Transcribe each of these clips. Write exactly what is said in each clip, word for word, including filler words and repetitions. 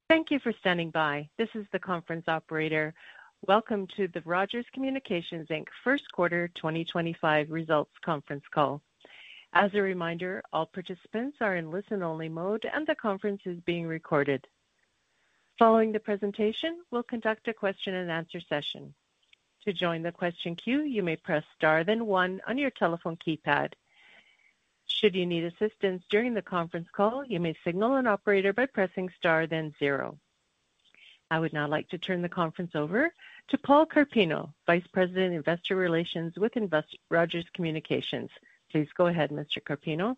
Thank you for standing by. This is the conference operator. Welcome to the Rogers Communications Incorporated. First Quarter twenty twenty-five Results Conference Call. As a reminder, all participants are in listen-only mode and the conference is being recorded. Following the presentation, we'll conduct a question-and-answer session. To join the question queue, you may press star then one on your telephone keypad. Should you need assistance during the conference call, you may signal an operator by pressing star then zero. I would now like to turn the conference over to Paul Carpino, Vice President, Investor Relations with Invest- Rogers Communications. Please go ahead, Mister Carpino.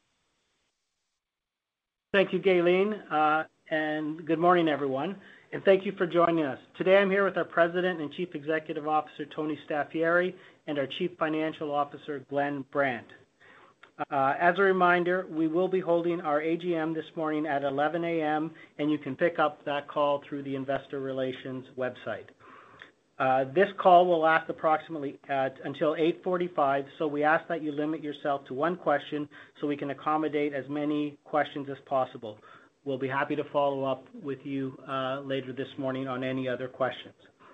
Thank you, Gayleen, uh, and good morning, everyone, and thank you for joining us. Today I'm here with our President and Chief Executive Officer, Tony Staffieri, and our Chief Financial Officer, Glenn Brandt. Uh, as a reminder, we will be holding our A G M this morning at eleven a.m., and you can pick up that call through the Investor Relations website. Uh, this call will last approximately uh, until eight forty-five, so we ask that you limit yourself to one question so we can accommodate as many questions as possible. We'll be happy to follow up with you uh, later this morning on any other questions.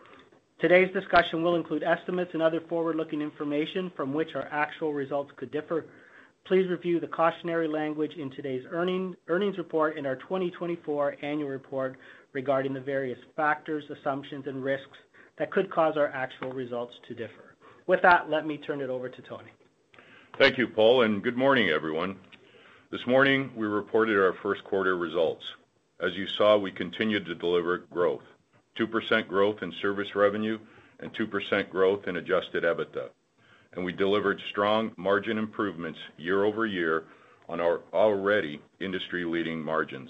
Today's discussion will include estimates and other forward-looking information from which our actual results could differ. Please review the cautionary language in today's earning, earnings report and our twenty twenty-four annual report regarding the various factors, assumptions, and risks that could cause our actual results to differ. With that, let me turn it over to Tony. Thank you, Paul, and good morning, everyone. This morning, we reported our first quarter results. As you saw, we continued to deliver growth, two percent growth in service revenue and two percent growth in adjusted EBITDA. And we delivered strong margin improvements year over year on our already industry-leading margins.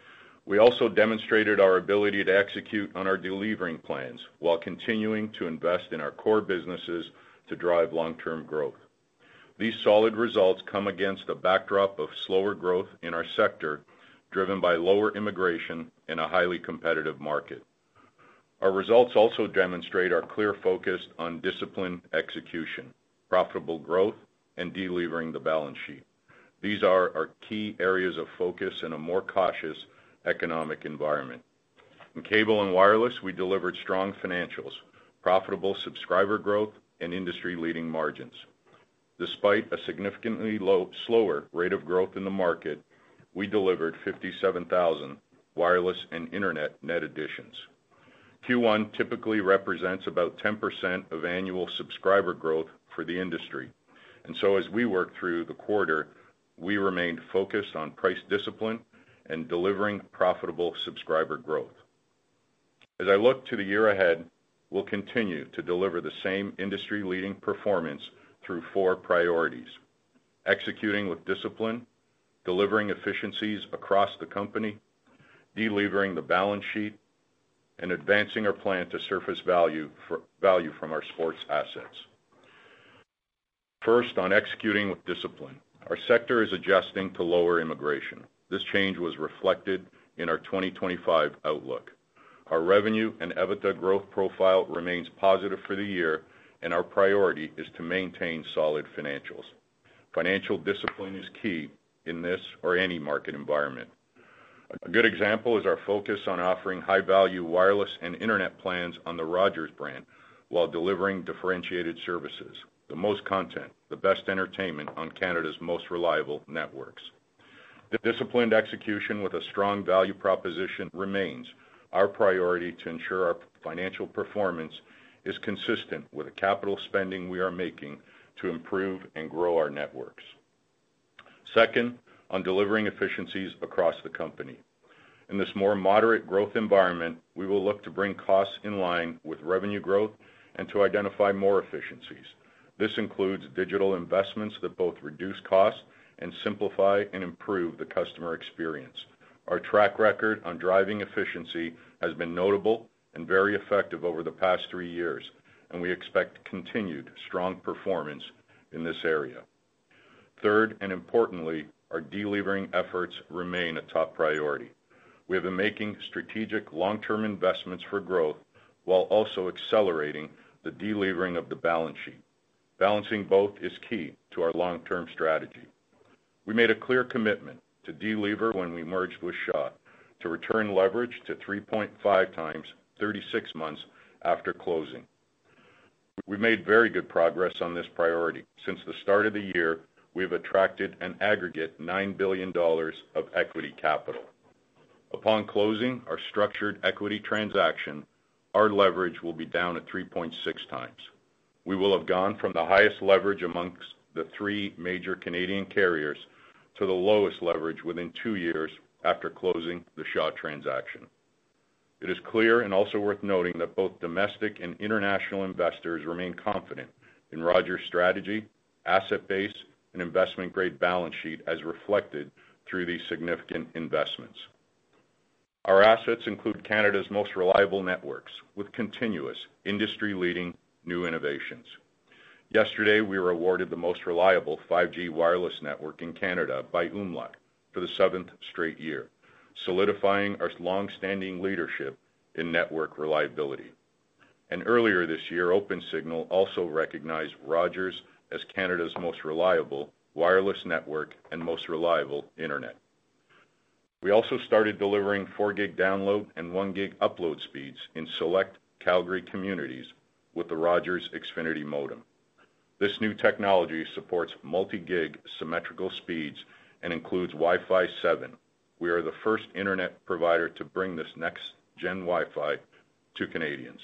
We also demonstrated our ability to execute on our delevering plans while continuing to invest in our core businesses to drive long-term growth. These solid results come against a backdrop of slower growth in our sector, driven by lower immigration in a highly competitive market. Our results also demonstrate our clear focus on disciplined execution, profitable growth, and delevering the balance sheet. These are our key areas of focus in a more cautious economic environment. In cable and wireless, we delivered strong financials, profitable subscriber growth, and industry-leading margins. Despite a significantly low, slower rate of growth in the market, we delivered fifty-seven thousand wireless and internet net additions. Q one typically represents about ten percent of annual subscriber growth for the industry. And so as we work through the quarter, we remained focused on price discipline and delivering profitable subscriber growth. As I look to the year ahead, we'll continue to deliver the same industry-leading performance through four priorities: executing with discipline, delivering efficiencies across the company, delevering the balance sheet, and advancing our plan to surface value for value from our sports assets. First, on executing with discipline. Our sector is adjusting to lower immigration. This change was reflected in our twenty twenty-five outlook. Our revenue and EBITDA growth profile remains positive for the year, and our priority is to maintain solid financials. Financial discipline is key in this or any market environment. A good example is our focus on offering high-value wireless and internet plans on the Rogers brand while delivering differentiated services, the most content, the best entertainment on Canada's most reliable networks. The disciplined execution with a strong value proposition remains our priority to ensure our financial performance is consistent with the capital spending we are making to improve and grow our networks. Second, on delivering efficiencies across the company. In this more moderate growth environment, we will look to bring costs in line with revenue growth and to identify more efficiencies. This includes digital investments that both reduce costs and simplify and improve the customer experience. Our track record on driving efficiency has been notable and very effective over the past three years, and we expect continued strong performance in this area. Third, and importantly, our delevering efforts remain a top priority. We have been making strategic long-term investments for growth while also accelerating the delevering of the balance sheet. Balancing both is key to our long-term strategy. We made a clear commitment to delever when we merged with Shaw. to return leverage to three point five times thirty-six months after closing. We've made very good progress on this priority. Since the start of the year, we've attracted an aggregate nine billion dollars of equity capital. Upon closing our structured equity transaction, our leverage will be down at three point six times. We will have gone from the highest leverage amongst the three major Canadian carriers to the lowest leverage within two years after closing the Shaw transaction. It is clear and also worth noting that both domestic and international investors remain confident in Rogers' strategy, asset base, and investment-grade balance sheet as reflected through these significant investments. Our assets include Canada's most reliable networks with continuous industry-leading new innovations. Yesterday, we were awarded the most reliable five G wireless network in Canada by Umlaut for the seventh straight year, solidifying our long-standing leadership in network reliability. And earlier this year, Opensignal also recognized Rogers as Canada's most reliable wireless network and most reliable internet. We also started delivering four gig download and one gig upload speeds in select Calgary communities with the Rogers Xfinity modem. This new technology supports multi-gig symmetrical speeds and includes Wi-Fi seven. We are the first internet provider to bring this next-gen Wi-Fi to Canadians.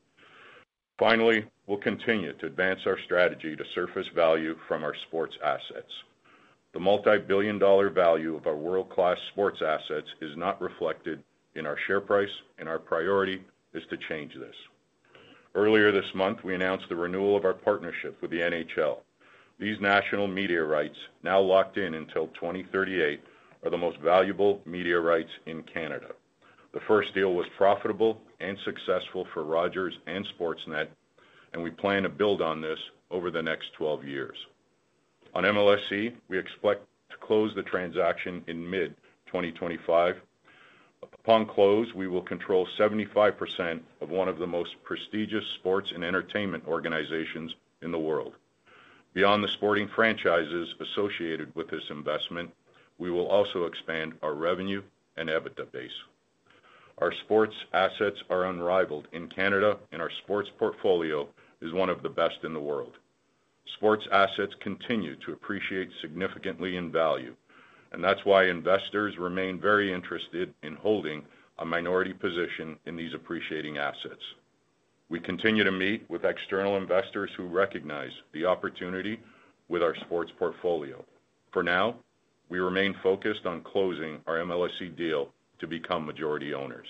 Finally, we'll continue to advance our strategy to surface value from our sports assets. The multi-billion dollar value of our world-class sports assets is not reflected in our share price, and our priority is to change this. Earlier this month, we announced the renewal of our partnership with the N H L. These national media rights, now locked in until twenty thirty-eight, are the most valuable media rights in Canada. The first deal was profitable and successful for Rogers and Sportsnet, and we plan to build on this over the next twelve years. On M L S E, we expect to close the transaction in mid twenty twenty-five. Upon close, we will control seventy-five percent of one of the most prestigious sports and entertainment organizations in the world. Beyond the sporting franchises associated with this investment, we will also expand our revenue and EBITDA base. Our sports assets are unrivaled in Canada, and our sports portfolio is one of the best in the world. Sports assets continue to appreciate significantly in value, and that's why investors remain very interested in holding a minority position in these appreciating assets. We continue to meet with external investors who recognize the opportunity with our sports portfolio. For now, we remain focused on closing our M L S E deal to become majority owners.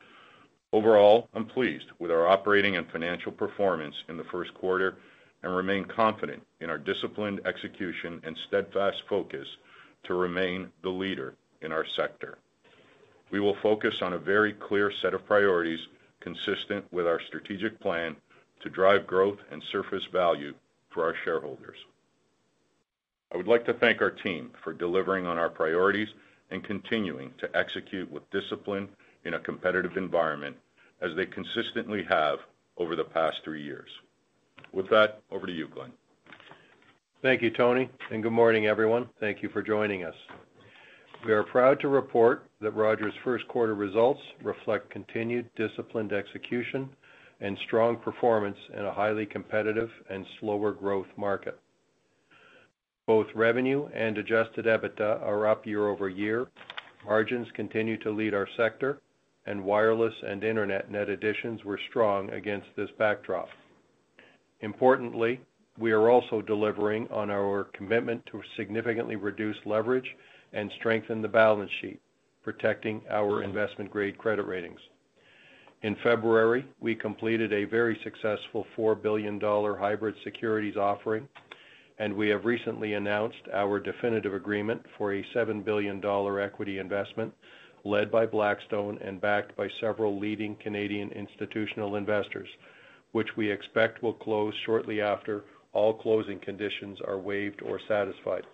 Overall, I'm pleased with our operating and financial performance in the first quarter and remain confident in our disciplined execution and steadfast focus to remain the leader in our sector. We will focus on a very clear set of priorities consistent with our strategic plan to drive growth and surface value for our shareholders. I would like to thank our team for delivering on our priorities and continuing to execute with discipline in a competitive environment as they consistently have over the past three years. With that, over to you, Glenn. Thank you, Tony, and good morning, everyone. Thank you for joining us. We are proud to report that Rogers' first quarter results reflect continued disciplined execution and strong performance in a highly competitive and slower growth market. Both revenue and adjusted EBITDA are up year over year. Margins continue to lead our sector, and wireless and internet net additions were strong against this backdrop. Importantly, we are also delivering on our commitment to significantly reduce leverage and strengthen the balance sheet, protecting our investment-grade credit ratings. In February, we completed a very successful four billion dollars hybrid securities offering, and we have recently announced our definitive agreement for a seven billion dollars equity investment led by Blackstone and backed by several leading Canadian institutional investors, which we expect will close shortly after all closing conditions are waived or satisfied.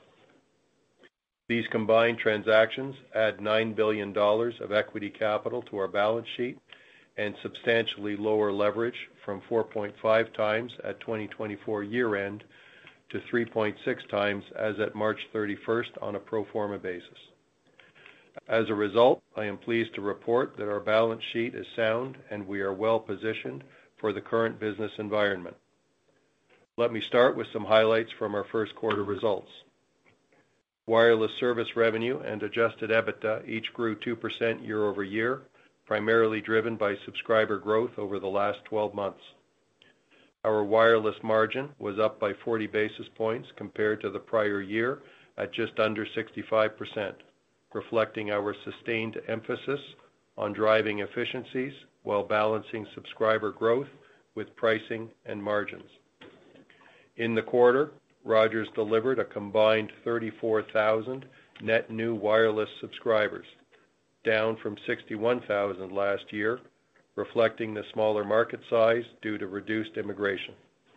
These combined transactions add nine billion dollars of equity capital to our balance sheet and substantially lower leverage from four point five times at twenty twenty-four year-end to three point six times as at March thirty-first on a pro forma basis. As a result, I am pleased to report that our balance sheet is sound and we are well positioned for the current business environment. Let me start with some highlights from our first quarter results. Wireless service revenue and adjusted EBITDA each grew two percent year over year, primarily driven by subscriber growth over the last twelve months. Our wireless margin was up by forty basis points compared to the prior year at just under sixty-five percent, reflecting our sustained emphasis on driving efficiencies while balancing subscriber growth with pricing and margins. In the quarter, Rogers delivered a combined thirty-four thousand net new wireless subscribers, down from sixty-one thousand last year, reflecting the smaller market size due to reduced immigration.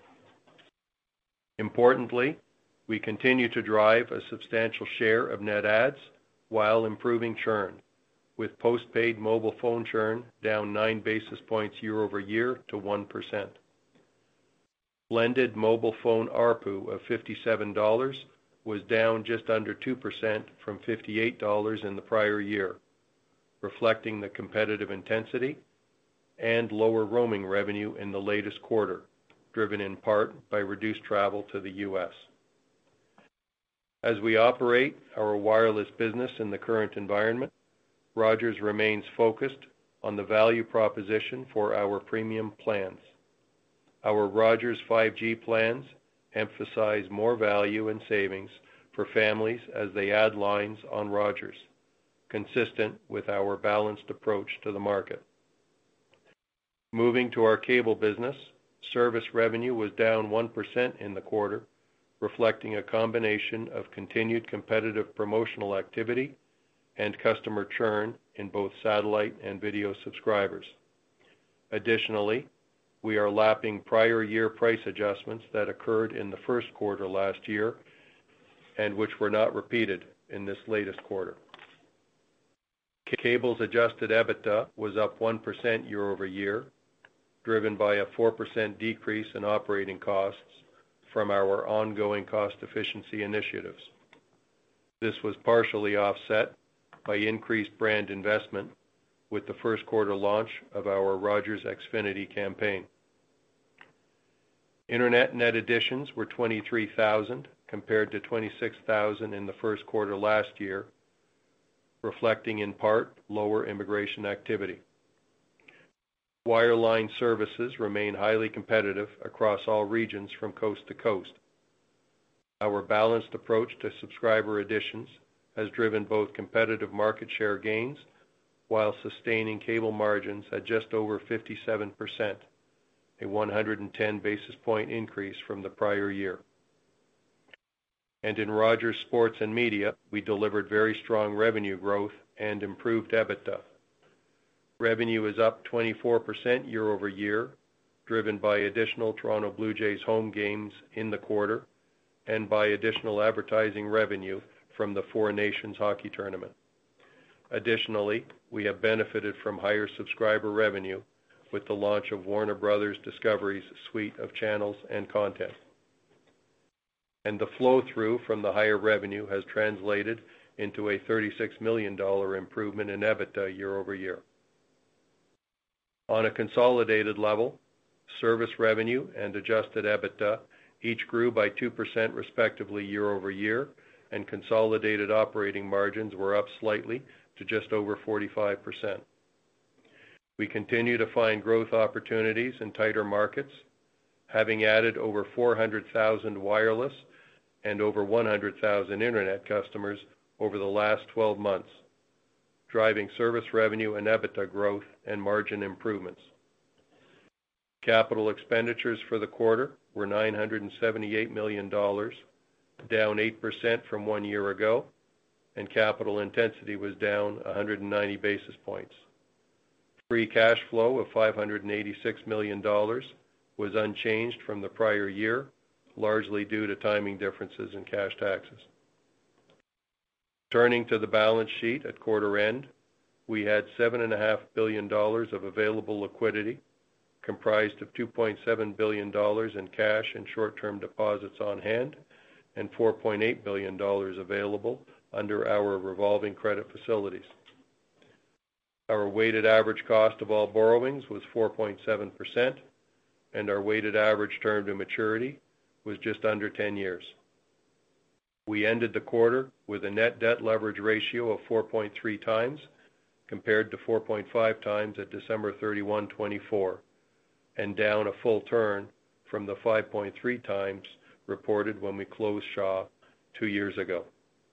Importantly, we continue to drive a substantial share of net adds while improving churn, with postpaid mobile phone churn down nine basis points year over year to one percent. Blended mobile phone A R P U of fifty-seven dollars was down just under two percent from fifty-eight dollars in the prior year, reflecting the competitive intensity and lower roaming revenue in the latest quarter, driven in part by reduced travel to the U S. As we operate our wireless business in the current environment, Rogers remains focused on the value proposition for our premium plans. Our Rogers five G plans emphasize more value and savings for families as they add lines on Rogers, consistent with our balanced approach to the market. Moving to our cable business, service revenue was down one percent in the quarter, reflecting a combination of continued competitive promotional activity and customer churn in both satellite and video subscribers. Additionally, we are lapping prior year price adjustments that occurred in the first quarter last year and which were not repeated in this latest quarter. Cable's adjusted EBITDA was up one percent year over year, driven by a four percent decrease in operating costs from our ongoing cost efficiency initiatives. This was partially offset by increased brand investment with the first quarter launch of our Rogers Xfinity campaign. Internet net additions were twenty-three thousand compared to twenty-six thousand in the first quarter last year, reflecting in part lower immigration activity. Wireline services remain highly competitive across all regions from coast to coast. Our balanced approach to subscriber additions has driven both competitive market share gains while sustaining cable margins at just over fifty-seven percent, a one hundred ten basis point increase from the prior year. And in Rogers Sports and Media, we delivered very strong revenue growth and improved EBITDA. Revenue is up twenty-four percent year over year, driven by additional Toronto Blue Jays home games in the quarter and by additional advertising revenue from the Four Nations hockey tournament. Additionally, we have benefited from higher subscriber revenue with the launch of Warner Brothers Discovery's suite of channels and content. And the flow-through from the higher revenue has translated into a thirty-six million dollars improvement in EBITDA year over year. On a consolidated level, service revenue and adjusted EBITDA each grew by two percent respectively year over year, and consolidated operating margins were up slightly to just over forty-five percent. We continue to find growth opportunities in tighter markets, having added over four hundred thousand wireless and over one hundred thousand internet customers over the last twelve months, driving service revenue and EBITDA growth and margin improvements. Capital expenditures for the quarter were nine hundred seventy-eight million dollars, down eight percent from one year ago, and capital intensity was down one hundred ninety basis points. Free cash flow of five hundred eighty-six million dollars was unchanged from the prior year, largely due to timing differences in cash taxes. Turning to the balance sheet at quarter end, we had seven point five billion dollars of available liquidity, comprised of two point seven billion dollars in cash and short-term deposits on hand, and four point eight billion dollars available under our revolving credit facilities. Our weighted average cost of all borrowings was four point seven percent, and our weighted average term to maturity was just under ten years. We ended the quarter with a net debt leverage ratio of four point three times, compared to four point five times at December thirty-first, twenty-four, and down a full turn from the five point three times reported when we closed Shaw two years ago.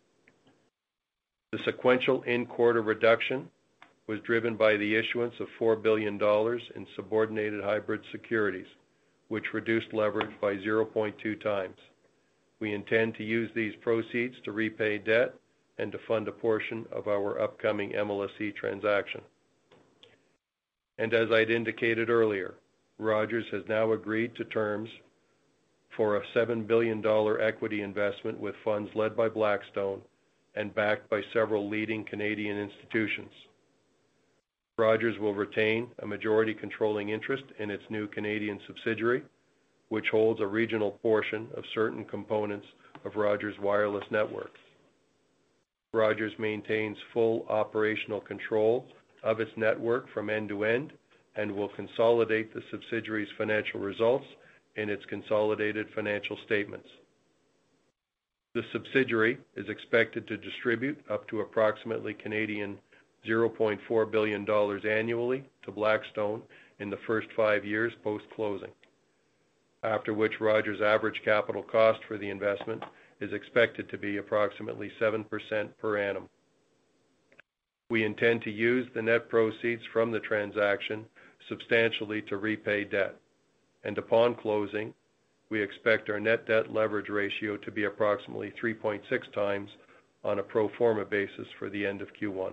The sequential in-quarter reduction was driven by the issuance of four billion dollars in subordinated hybrid securities, which reduced leverage by zero point two times. We intend to use these proceeds to repay debt and to fund a portion of our upcoming M L S E transaction. And as I'd indicated earlier, Rogers has now agreed to terms for a seven billion dollars equity investment with funds led by Blackstone and backed by several leading Canadian institutions. Rogers will retain a majority controlling interest in its new Canadian subsidiary, which holds a regional portion of certain components of Rogers' wireless network. Rogers maintains full operational control of its network from end to end and will consolidate the subsidiary's financial results in its consolidated financial statements. The subsidiary is expected to distribute up to approximately Canadian zero point four billion dollars annually to Blackstone in the first five years post-closing, after which Rogers' average capital cost for the investment is expected to be approximately seven percent per annum. We intend to use the net proceeds from the transaction substantially to repay debt, and upon closing, we expect our net debt leverage ratio to be approximately three point six times on a pro forma basis for the end of Q one.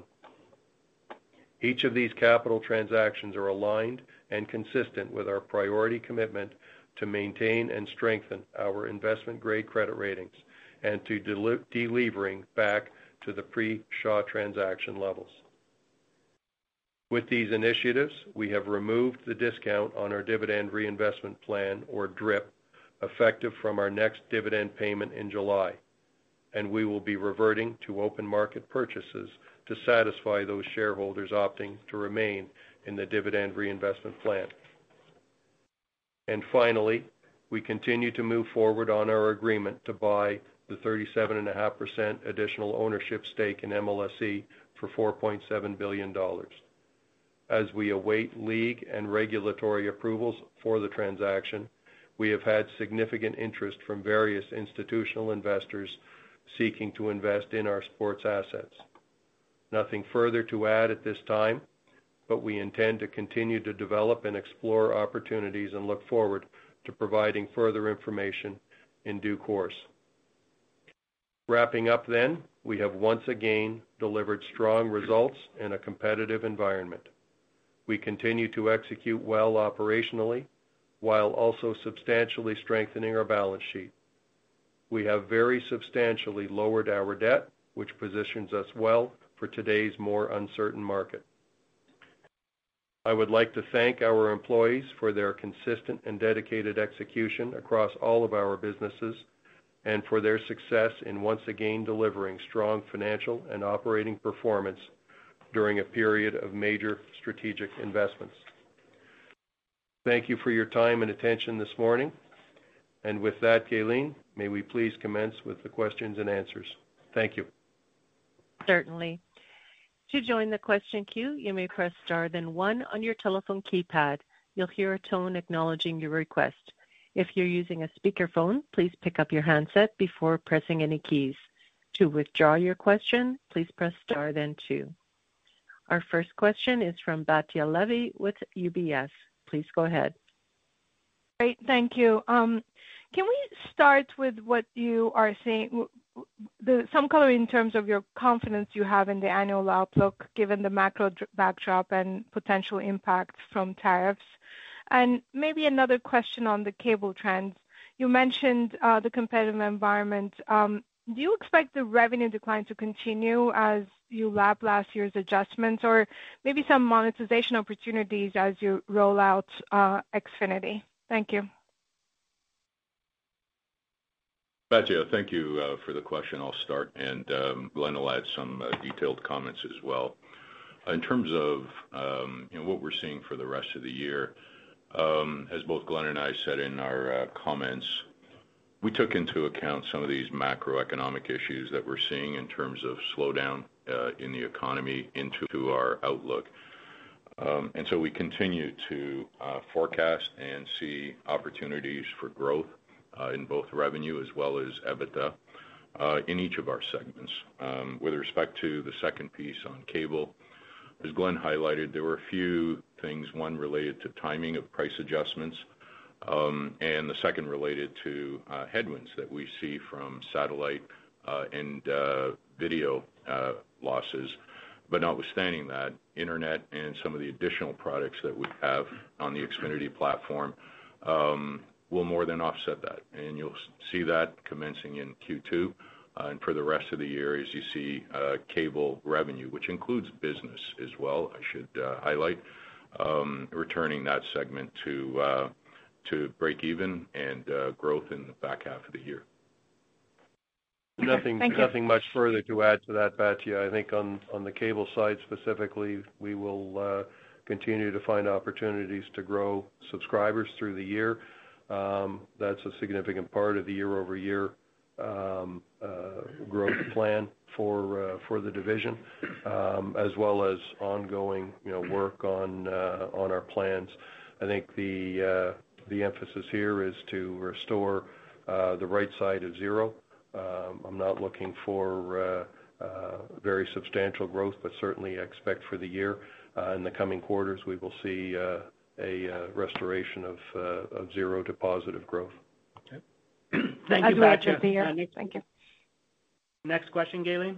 Each of these capital transactions are aligned and consistent with our priority commitment to maintain and strengthen our investment-grade credit ratings and to delevering back to the pre-Shaw transaction levels. With these initiatives, we have removed the discount on our dividend reinvestment plan, or DRIP, effective from our next dividend payment in July, and we will be reverting to open market purchases to satisfy those shareholders opting to remain in the dividend reinvestment plan. And finally, we continue to move forward on our agreement to buy the thirty-seven point five percent additional ownership stake in M L S E for four point seven billion dollars. As we await league and regulatory approvals for the transaction, we have had significant interest from various institutional investors seeking to invest in our sports assets. Nothing further to add at this time, but we intend to continue to develop and explore opportunities and look forward to providing further information in due course. Wrapping up then, we have once again delivered strong results in a competitive environment. We continue to execute well operationally, while also substantially strengthening our balance sheet. We have very substantially lowered our debt, which positions us well for today's more uncertain market. I would like to thank our employees for their consistent and dedicated execution across all of our businesses and for their success in once again delivering strong financial and operating performance during a period of major strategic investments. Thank you for your time and attention this morning. And with that, Gayleen, may we please commence with the questions and answers. Thank you. Certainly. To join the question queue, you may press star then one on your telephone keypad. You'll hear a tone acknowledging your request. If you're using a speakerphone, please pick up your handset before pressing any keys. To withdraw your question, please press star then two. Our first question is from Batya Levi with U B S. Please go ahead. Great, thank you. Um, can we start with what you are saying, the, some color in terms of your confidence you have in the annual outlook, given the macro backdrop and potential impacts from tariffs? And maybe another question on the cable trends. You mentioned uh, the competitive environment. Um, do you expect the revenue decline to continue as you lap last year's adjustments, or maybe some monetization opportunities as you roll out uh, Xfinity? Thank you. Batya, thank you uh, for the question. I'll start, and um, Glenn will add some uh, detailed comments as well. In terms of um, you know, what we're seeing for the rest of the year, um, as both Glenn and I said in our uh, comments, we took into account some of these macroeconomic issues that we're seeing in terms of slowdown uh, in the economy into our outlook. Um, and so we continue to uh, forecast and see opportunities for growth uh, in both revenue as well as EBITDA uh, in each of our segments. Um, with respect to the second piece on cable, as Glenn highlighted, there were a few things, one related to timing of price adjustments, um, and the second related to uh, headwinds that we see from satellite uh, and uh, video uh, losses. But notwithstanding that, internet and some of the additional products that we have on the Xfinity platform um, will more than offset that. And you'll see that commencing in Q two. Uh, and for the rest of the year, as you see uh, cable revenue, which includes business as well, I should uh, highlight, um, returning that segment to uh, to break even and uh, growth in the back half of the year. Nothing, nothing much further to add to that, Batya. I think on, on the cable side specifically, we will uh, continue to find opportunities to grow subscribers through the year. Um, that's a significant part of the year-over-year um, uh, growth plan for uh, for the division, um, as well as ongoing, you know, work on uh, on our plans. I think the uh, the emphasis here is to restore uh, the right side of zero. Um, I'm not looking for uh, uh, very substantial growth, but certainly expect for the year. Uh, in the coming quarters, we will see uh, a uh, restoration of, uh, of zero to positive growth. Okay. Thank you, Batya. Uh, next, Thank you. Next question, Gayleen.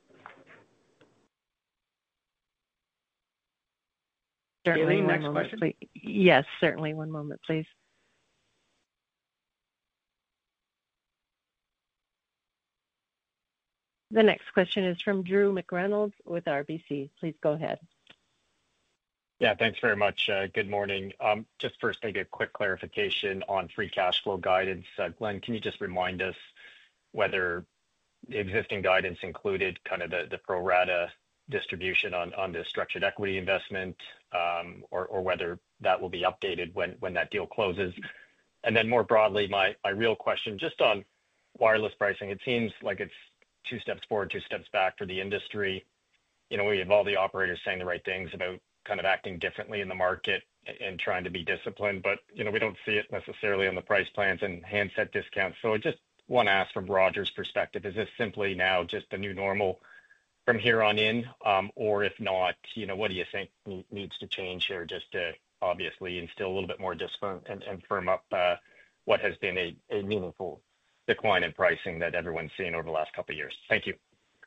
Certainly. Gayleen, one next moment, question. please. Yes, certainly. One moment, please. The next question is from Drew McReynolds with R B C. Please go ahead. Yeah, thanks very much. Uh, good morning. Um, just first, maybe a quick clarification on free cash flow guidance. Uh, Glenn, can you just remind us whether the existing guidance included kind of the, the pro rata distribution on, on the structured equity investment, um, or, or whether that will be updated when, when that deal closes? And then more broadly, my, my real question, just on wireless pricing, it seems like it's two steps forward, two steps back for the industry. You know, we have all the operators saying the right things about kind of acting differently in the market and trying to be disciplined, but, you know, we don't see it necessarily on the price plans and handset discounts. So I just want to ask from Rogers' perspective, is this simply now just the new normal from here on in? Um, or if not, you know, what do you think needs to change here just to obviously instill a little bit more discipline and, and firm up uh, what has been a, a meaningful decline in pricing that everyone's seen over the last couple of years? Thank you.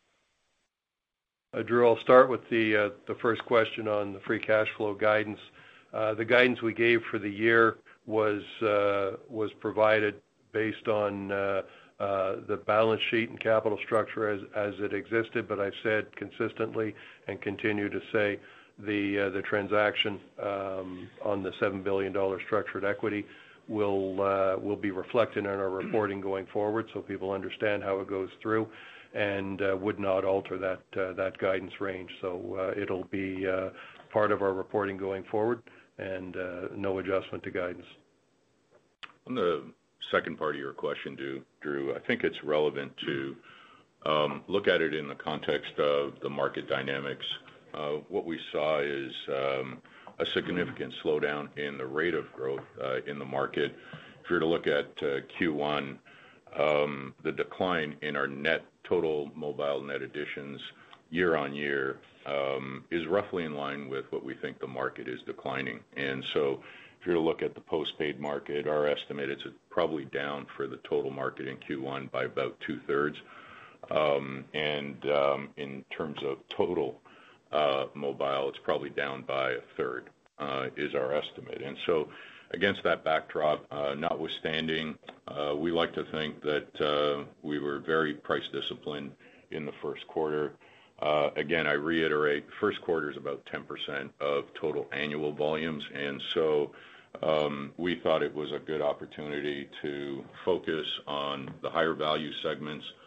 Uh, Drew, I'll start with the uh, the first question on the free cash flow guidance. Uh, the guidance we gave for the year was uh, was provided based on uh, uh, the balance sheet and capital structure as as it existed. But I've said consistently and continue to say the uh, the transaction um, on the seven billion dollars structured equity will uh, will be reflected in our reporting going forward, so people understand how it goes through, and uh, would not alter that uh, that guidance range. So uh, it'll be uh, part of our reporting going forward, and uh, no adjustment to guidance. On the second part of your question, Drew, I think it's relevant to um, look at it in the context of the market dynamics. Uh, what we saw is um, a significant slowdown in the rate of growth uh, in the market. If you were to look at uh, Q one, um, the decline in our net total mobile net additions year on year um, is roughly in line with what we think the market is declining. And so if you were to look at the postpaid market, our estimate is probably down for the total market in Q one by about two-thirds. Um, and um, in terms of total Uh, mobile, it's probably down by a third, uh, is our estimate. And so against that backdrop, uh, notwithstanding, uh, we like to think that uh, we were very price disciplined in the first quarter. Uh, again, I reiterate, first quarter is about ten percent of total annual volumes. And so um, we thought it was a good opportunity to focus on the higher value segments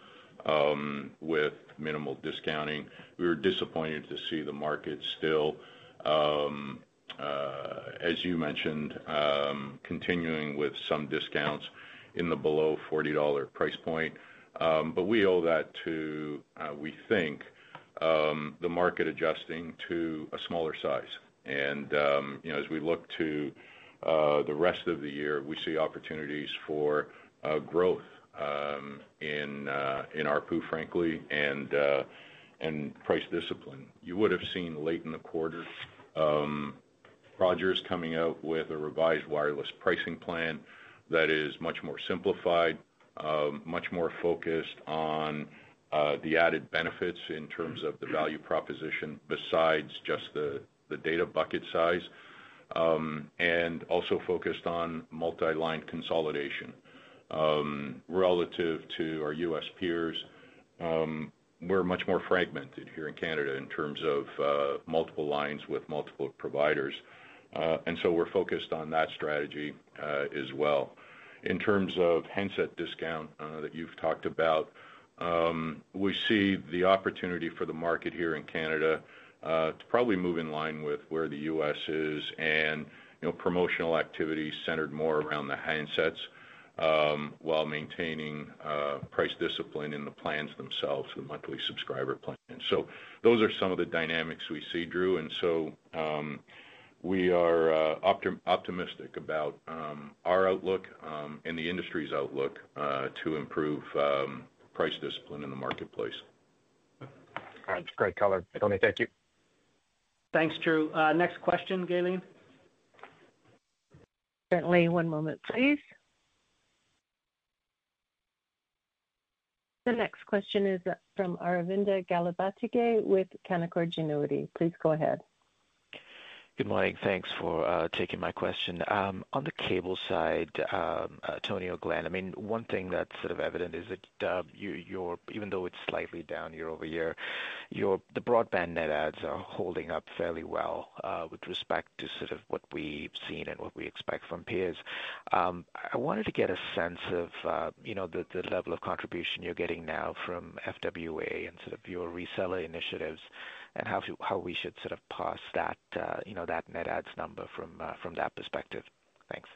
um, with minimal discounting. We were disappointed to see the market still, um, uh, as you mentioned, um, continuing with some discounts in the below forty dollar price point. Um, but we owe that to, uh, we think, um, the market adjusting to a smaller size. And, um, you know, as we look to uh, the rest of the year, we see opportunities for uh, growth um, in uh, in A R P U, frankly, and uh, and price discipline. You would have seen late in the quarter um, Rogers coming out with a revised wireless pricing plan that is much more simplified, um, much more focused on uh, the added benefits in terms of the value proposition besides just the, the data bucket size, um, and also focused on multi-line consolidation. Um, relative to our U S peers, um, we're much more fragmented here in Canada in terms of uh, multiple lines with multiple providers. Uh, and so we're focused on that strategy uh, as well. In terms of handset discount uh, that you've talked about, um, we see the opportunity for the market here in Canada uh, to probably move in line with where the U S is, and you know, promotional activities centered more around the handsets, um, while maintaining uh, price discipline in the plans themselves, the monthly subscriber plans. So those are some of the dynamics we see, Drew, and so um, we are uh, optim- optimistic about um, our outlook um, and the industry's outlook uh, to improve um, price discipline in the marketplace. All right, great color. Tony, thank you. Thanks, Drew. Uh, next question, Gayleen. Certainly. One moment, please. The next question is from Aravinda Galappatthige with Canaccord Genuity. Please go ahead. Good morning. Thanks for uh, taking my question. Um, on the cable side, um, uh, Tony or Glenn, I mean, one thing that's sort of evident is that uh, you, you're, even though it's slightly down year over year, your the broadband net adds are holding up fairly well uh, with respect to sort of what we've seen and what we expect from peers. Um, I wanted to get a sense of, uh, you know, the, the level of contribution you're getting now from F W A and sort of your reseller initiatives, and how how we should sort of parse that, uh, you know, that net adds number from uh, from that perspective. Thanks.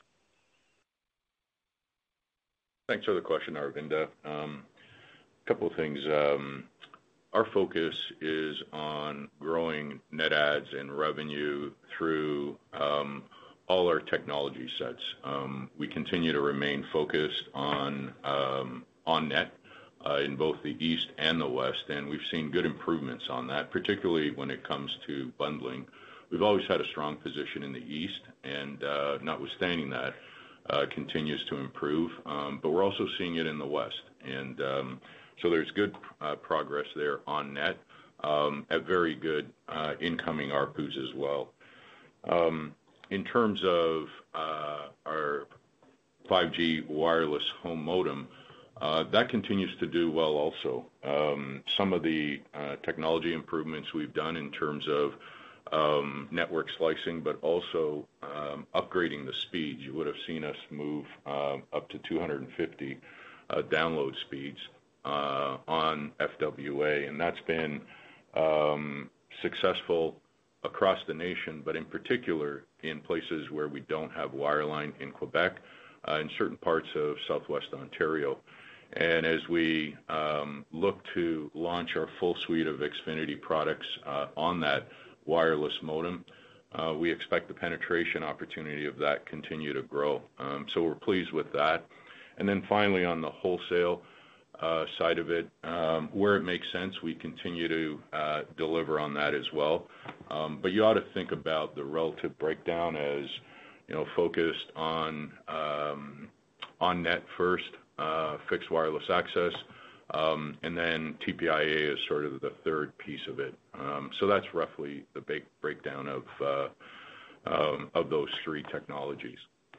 Thanks for the question, Aravinda. Um, a couple of things. Um, our focus is on growing net adds and revenue through um, all our technology sets. Um, we continue to remain focused on um, on net. Uh, in both the East and the West, and we've seen good improvements on that, particularly when it comes to bundling. We've always had a strong position in the East, and uh, notwithstanding that, uh, continues to improve, um, but we're also seeing it in the West. And um, so there's good uh, progress there on net, um, at very good uh, incoming A R P Us as well. Um, in terms of uh, our five G wireless home modem, Uh, that continues to do well also. Um, some of the uh, technology improvements we've done in terms of um, network slicing, but also um, upgrading the speeds. You would have seen us move uh, up to two hundred fifty uh, download speeds uh, on F W A, and that's been um, successful across the nation, but in particular in places where we don't have wireline in Quebec, uh, in certain parts of Southwest Ontario. And as we um, look to launch our full suite of Xfinity products uh, on that wireless modem, uh, we expect the penetration opportunity of that continue to grow. Um, so we're pleased with that. And then finally, on the wholesale uh, side of it, um, where it makes sense, we continue to uh, deliver on that as well. Um, but you ought to think about the relative breakdown as, you know, focused on um, on net first. Uh, fixed wireless access, um, and then T P I A is sort of the third piece of it. Um, so that's roughly the big breakdown of uh, um, of those three technologies.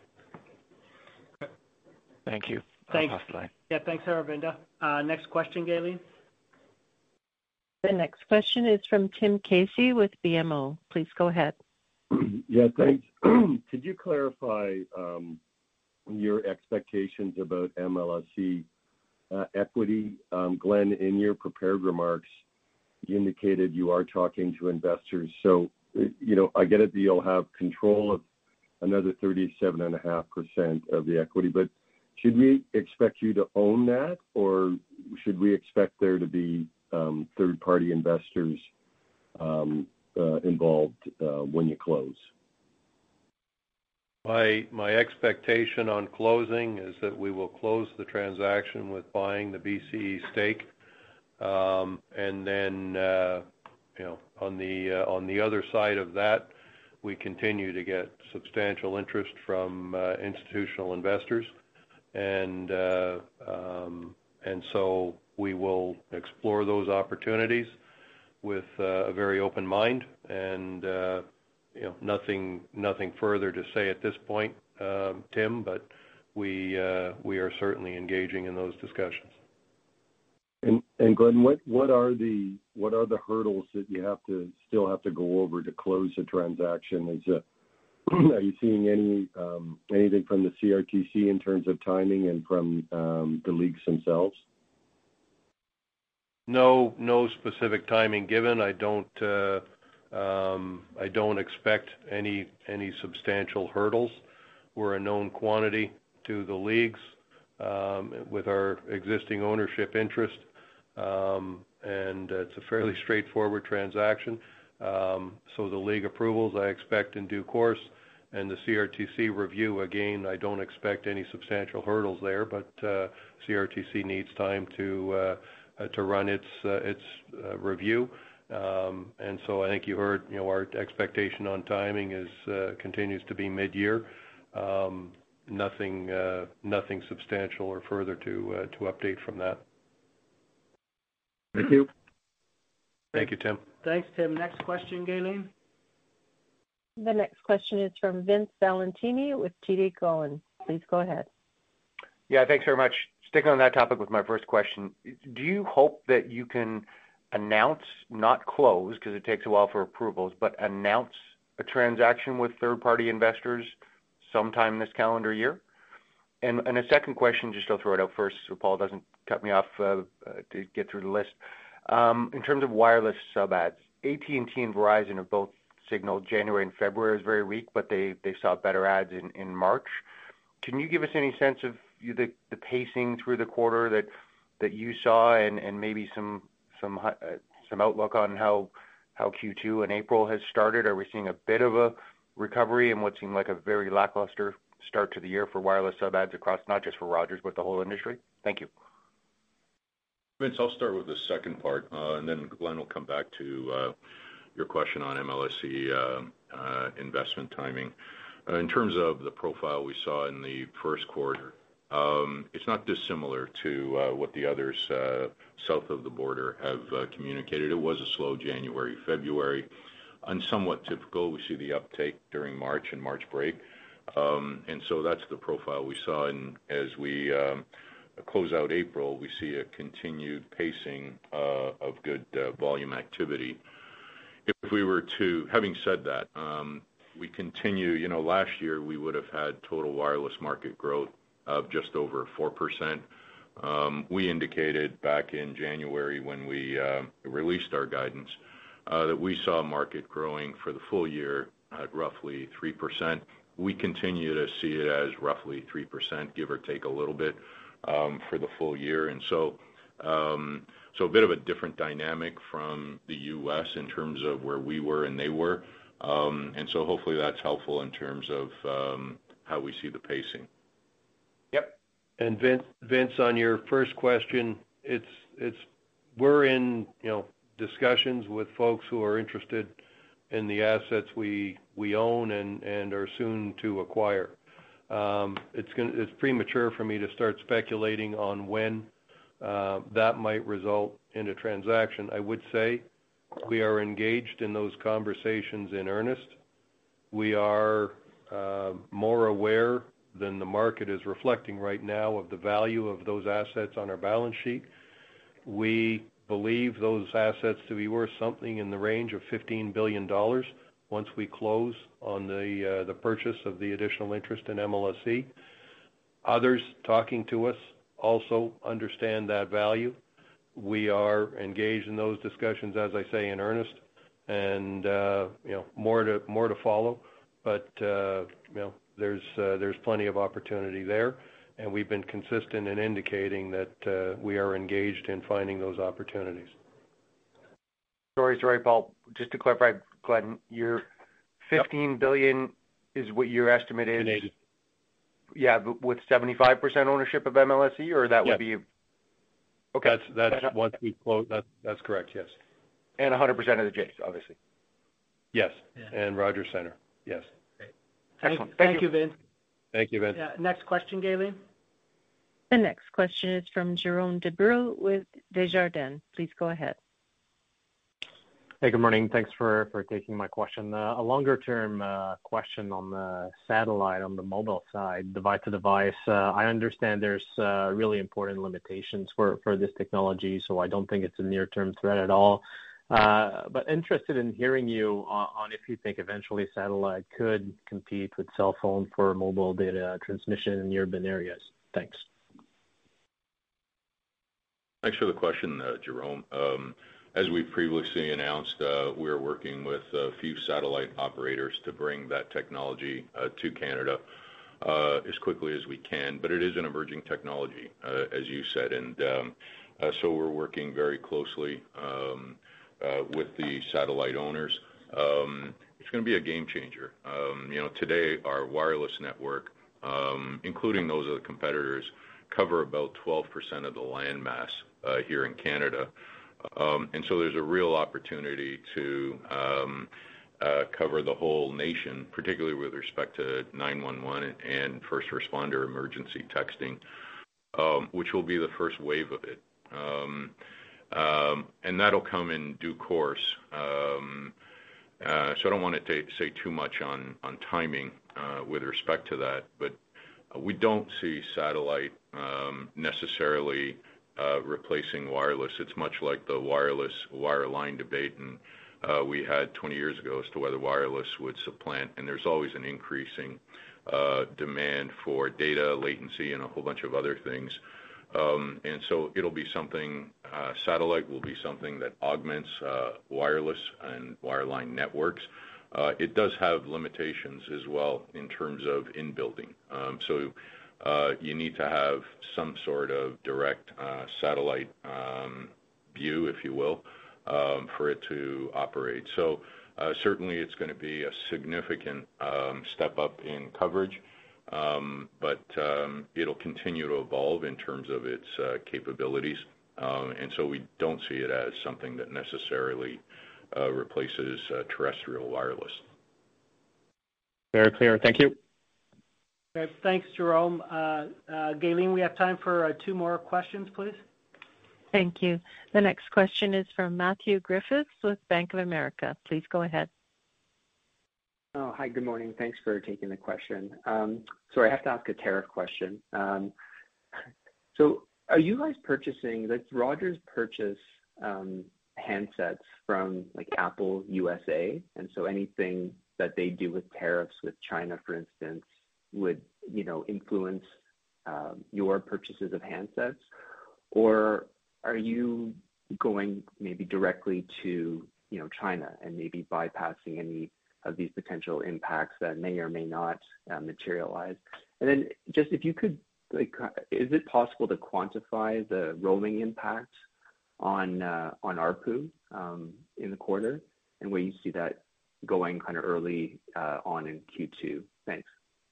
Thank you. Thanks. Yeah, thanks, Aravinda. Uh, next question, Gayleen. The next question is from Tim Casey with B M O. Please go ahead. Yeah, thanks. Could you clarify um, your expectations about M L S E uh, equity. Um, Glenn, in your prepared remarks, you indicated you are talking to investors. So, you know, I get it that you'll have control of another thirty-seven point five percent of the equity, but should we expect you to own that, or should we expect there to be um, third-party investors um, uh, involved uh, when you close? My my expectation on closing is that we will close the transaction with buying the B C E stake, um, and then uh, you know on the uh, on the other side of that, we continue to get substantial interest from uh, institutional investors, and uh, um, and so we will explore those opportunities with uh, a very open mind, and uh, you know nothing nothing further to say at this point, um, Tim. But we uh, we are certainly engaging in those discussions. And, and Glenn, what, what are the what are the hurdles that you have to still have to go over to close the transaction? Is uh, are you seeing any um, anything from the C R T C in terms of timing and from um, the leagues themselves? No, no specific timing given. I don't uh, um, I don't expect any any substantial hurdles. We're a known quantity to the leagues um, with our existing ownership interest. Um, and it's a fairly straightforward transaction. Um, so the league approvals I expect in due course, and the C R T C review, again, I don't expect any substantial hurdles there, but uh, C R T C needs time to uh, uh, to run its uh, its uh, review. Um, and so I think you heard, you know, our expectation on timing is uh, continues to be mid-year. Um, nothing uh, nothing substantial or further to uh, to update from that. Thank you. Thank you, Tim. Thanks, Tim. Next question, Gayleen. The next question is from Vince Valentini with T D Cowen. Please go ahead. Yeah, thanks very much. Sticking on that topic with my first question, do you hope that you can announce, not close, because it takes a while for approvals, but announce a transaction with third-party investors sometime this calendar year? And, and a second question, just I'll throw it out first so Paul doesn't cut me off uh, uh, to get through the list. Um, in terms of wireless sub-ads, A T and T and Verizon have both signaled January and February is very weak, but they, they saw better ads in, in March. Can you give us any sense of the, the pacing through the quarter that that you saw, and, and maybe some some uh, some outlook on how how Q two and April has started? Are we seeing a bit of a recovery in what seemed like a very lackluster start to the year for wireless sub-ads across, not just for Rogers, but the whole industry? Thank you. Vince, I'll start with the second part, uh, and then Glenn will come back to uh, your question on M L S E uh, uh, investment timing. Uh, in terms of the profile we saw in the first quarter, um, it's not dissimilar to uh, what the others uh, south of the border have uh, communicated. It was a slow January, February, and somewhat typical. We see the uptake during March and March break. Um, and so that's the profile we saw. And as we um, close out April, we see a continued pacing uh, of good uh, volume activity. If we were to, having said that, um, we continue, you know, last year we would have had total wireless market growth of just over four percent. Um, we indicated back in January when we uh, released our guidance uh, that we saw market growing for the full year at roughly three percent. We continue to see it as roughly three percent, give or take a little bit, um, for the full year. And so, um, so a bit of a different dynamic from the U S in terms of where we were and they were. Um, and so hopefully that's helpful in terms of um, how we see the pacing. Yep. And Vince, Vince, on your first question, it's it's we're in you know discussions with folks who are interested in the assets we we own and, and are soon to acquire. Um, it's gonna, it's premature for me to start speculating on when uh, that might result in a transaction. I would say we are engaged in those conversations in earnest. We are uh, more aware than the market is reflecting right now of the value of those assets on our balance sheet. We believe those assets to be worth something in the range of fifteen billion dollars once we close on the uh, the purchase of the additional interest in M L S E. Others talking to us also understand that value. We are engaged in those discussions, as I say, in earnest, and uh, you know, more to more to follow. But uh, you know, there's uh, there's plenty of opportunity there, and we've been consistent in indicating that uh, we are engaged in finding those opportunities. Sorry, sorry, Paul. Just to clarify, Glenn, your fifteen billion is what your estimate is. Canadian. Yeah, but with seventy-five percent ownership of M L S E, or that would Yes. be okay. That's that's once we close. That's that's correct. Yes. And one hundred percent of the Jays, obviously. Yes. Yeah. And Rogers Centre. Yes. Thank, Excellent. thank, Thank you, you. Vince. Thank you, Vince. Yeah, next question, Gayleen. The next question is from Jerome Dubreuil with Desjardins. Please go ahead. Hey, good morning. Thanks for, for taking my question. Uh, a longer-term uh, question on the satellite, on the mobile side, device-to-device. Uh, I understand there's uh, really important limitations for, for this technology, so I don't think it's a near-term threat at all. Uh, but interested in hearing you on, on if you think eventually satellite could compete with cell phone for mobile data transmission in urban areas. Thanks. Thanks for the question, uh, Jerome. Um, As we previously announced, uh, we're working with a few satellite operators to bring that technology uh, to Canada uh, as quickly as we can, but it is an emerging technology, uh, as you said, and um, uh, so we're working very closely um, uh, with the satellite owners. Um, it's going to be a game changer. Um, you know, today our wireless network, um, including those of the competitors, cover about twelve percent of the land mass uh, here in Canada. Um, and so there's a real opportunity to um, uh, cover the whole nation, particularly with respect to nine one one and first responder emergency texting, um, which will be the first wave of it. Um, um, and that'll come in due course. Um, uh, so I don't want to t- say too much on, on timing uh, with respect to that, but we don't see satellite um, necessarily Uh, replacing wireless. It's much like the wireless wireline debate and uh, we had twenty years ago as to whether wireless would supplant, and there's always an increasing uh, demand for data, latency, and a whole bunch of other things. Um, and so it'll be something, uh, satellite will be something that augments uh, wireless and wireline networks. Uh, it does have limitations as well in terms of in-building. Um, so Uh, you need to have some sort of direct uh, satellite um, view, if you will, um, for it to operate. So uh, certainly it's going to be a significant um, step up in coverage, um, but um, it'll continue to evolve in terms of its uh, capabilities. Um, and so we don't see it as something that necessarily uh, replaces uh, terrestrial wireless. Very clear. Thank you. Okay, thanks, Jerome. Uh, uh, Gayleen, we have time for uh, two more questions, please. Thank you. The next question is from Matthew Griffiths with Bank of America. Please go ahead. Oh, hi, good morning. Thanks for taking the question. Um, sorry, I have to ask a tariff question. Um, so are you guys purchasing, like Rogers purchase um, handsets from like Apple U S A? And so anything that they do with tariffs with China, for instance, would, you know, influence um, your purchases of handsets? Or are you going maybe directly to, you know, China and maybe bypassing any of these potential impacts that may or may not uh, materialize? And then just if you could, like, is it possible to quantify the roaming impact on uh, on A R P U um, in the quarter and where you see that going kind of early uh, on in Q two? Thanks.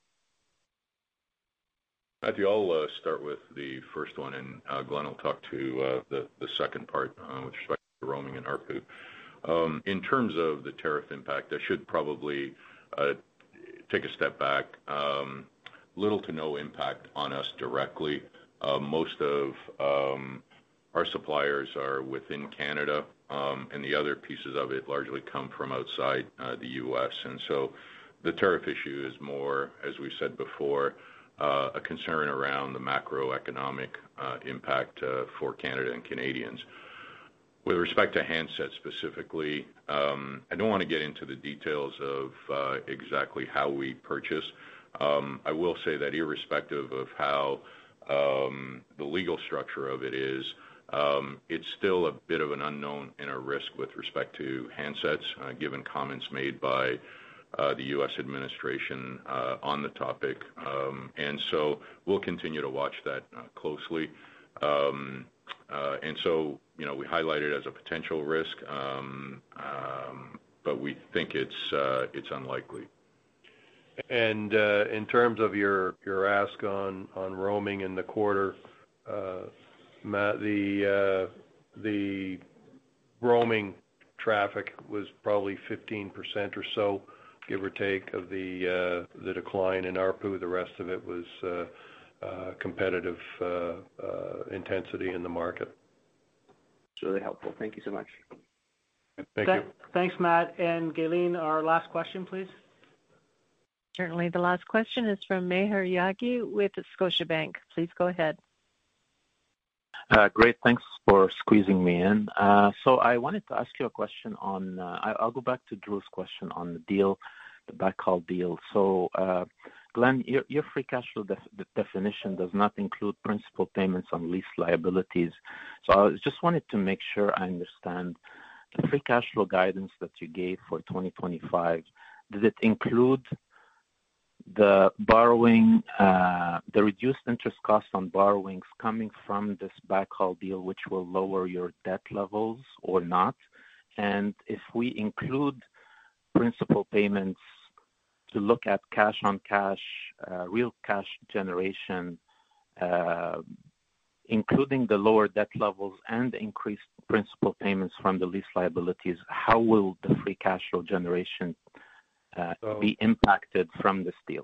Matthew, I'll uh, start with the first one, and uh, Glenn will talk to uh, the, the second part uh, with respect to roaming and A R P U. Um, in terms of the tariff impact, I should probably uh, take a step back. Um, little to no impact on us directly. Uh, most of um, our suppliers are within Canada, um, and the other pieces of it largely come from outside uh, the U S. And so the tariff issue is more, as we said before, Uh, a concern around the macroeconomic uh, impact uh, for Canada and Canadians. With respect to handsets specifically, um, I don't want to get into the details of uh, exactly how we purchase. Um, I will say that irrespective of how um, the legal structure of it is, um, it's still a bit of an unknown and a risk with respect to handsets, uh, given comments made by uh, the U S administration uh, on the topic. Um, and so we'll continue to watch that uh, closely. Um, uh, and so, you know, we highlight it as a potential risk, um, um, but we think it's uh, it's unlikely. And uh, in terms of your, your ask on, on roaming in the quarter, uh, Matt, the uh, the roaming traffic was probably fifteen percent or so, give or take, of the uh, the decline in A R P U. The rest of it was uh, uh, competitive uh, uh, intensity in the market. It's really helpful. Thank you so much. Thank Th- you. Thanks, Matt. And Gayleen, our last question, please. Certainly. The last question is from Maher Yaghi with Scotiabank. Please go ahead. Uh, great. Thanks for squeezing me in. Uh, so I wanted to ask you a question on, uh, I, I'll go back to Drew's question on the deal, the backhaul deal. So, uh, Glenn, your, your free cash flow def- definition does not include principal payments on lease liabilities. So I just wanted to make sure I understand the free cash flow guidance that you gave for twenty twenty-five. Did it include the borrowing, uh, the reduced interest costs on borrowings coming from this backhaul deal, which will lower your debt levels or not? And if we include principal payments to look at cash on cash, uh, real cash generation, uh, including the lower debt levels and increased principal payments from the lease liabilities, how will the free cash flow generation Uh, so, be impacted from this deal?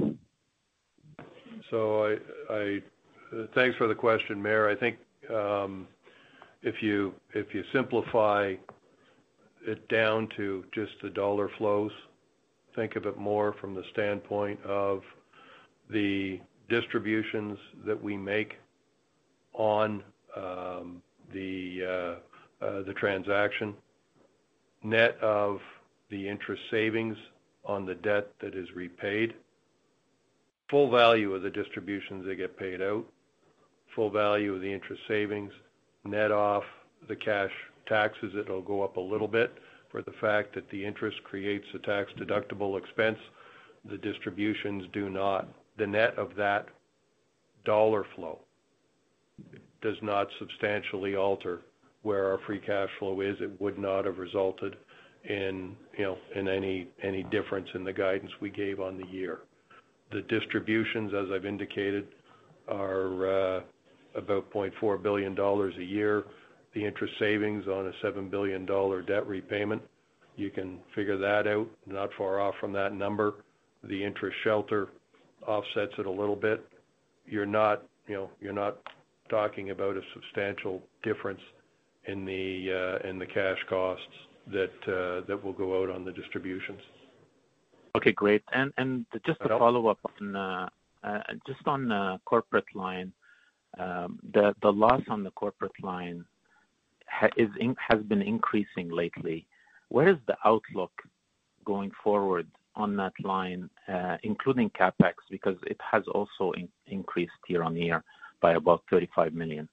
So I, I uh, thanks for the question, Mayor. I think um, if you if you simplify it down to just the dollar flows, think of it more from the standpoint of the distributions that we make on um, the uh, uh, the transaction, net of the interest savings on the debt that is repaid, full value of the distributions that get paid out, full value of the interest savings, net off the cash taxes. It'll go up a little bit for the fact that the interest creates a tax deductible expense. The distributions do not. The net of that dollar flow does not substantially alter where our free cash flow is. It would not have resulted in, you know, in any any difference in the guidance we gave on the year. The distributions, as I've indicated, are uh, about zero point four billion dollars a year. The interest savings on a seven billion dollars debt repayment, you can figure that out, not far off from that number. The interest shelter offsets it a little bit. You're not, you know, you're not talking about a substantial difference in the uh, in the cash costs that uh, that will go out on the distributions. Okay, great. And and just to follow up on uh, uh, just on the corporate line, um, the the loss on the corporate line ha- is in, has been increasing lately. Where is the outlook going forward on that line, uh, including CapEx, because it has also in, increased year on year by about thirty-five million.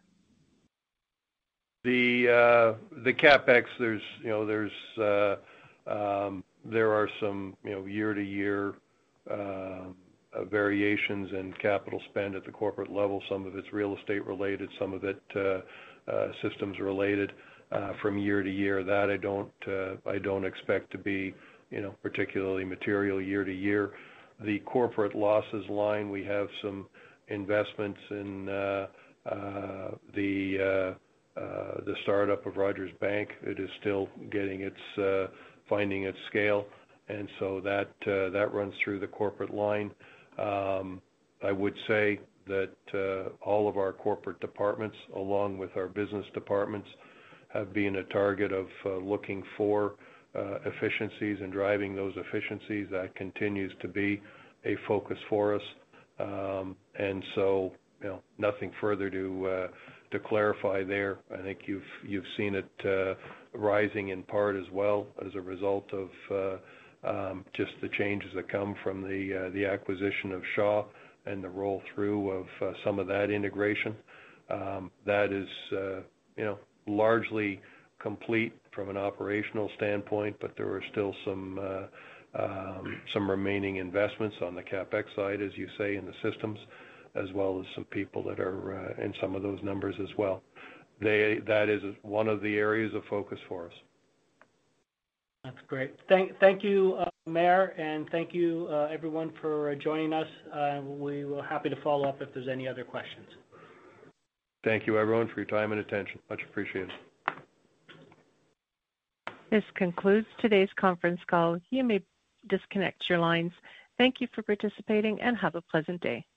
The uh, the CapEx, there's, you know, there's uh, um, there are some, you know, year-to-year uh, variations in capital spend at the corporate level. Some of it's real estate related, some of it uh, uh, systems related uh, from year to year. That I don't uh, I don't expect to be, you know, particularly material year to year. The corporate losses line, we have some investments in uh, uh, the uh, Uh, the startup of Rogers Bank. It is still getting its uh, finding its scale, and so that uh, that runs through the corporate line. Um, I would say that uh, all of our corporate departments, along with our business departments, have been a target of uh, looking for uh, efficiencies and driving those efficiencies. That continues to be a focus for us, um, and so, you know, nothing further to uh, to clarify there. I think you've you've seen it uh, rising in part as well as a result of uh, um, just the changes that come from the uh, the acquisition of Shaw and the roll-through of uh, some of that integration. Um, that is, uh, you know, largely complete from an operational standpoint, but there are still some uh, um, some remaining investments on the CapEx side, as you say, in the systems, as well as some people that are uh, in some of those numbers as well. They, that is one of the areas of focus for us. That's great. Thank, thank you, uh, Mayor, and thank you, uh, everyone, for joining us. Uh, we will happy to follow up if there's any other questions. Thank you, everyone, for your time and attention. Much appreciated. This concludes today's conference call. You may disconnect your lines. Thank you for participating and have a pleasant day.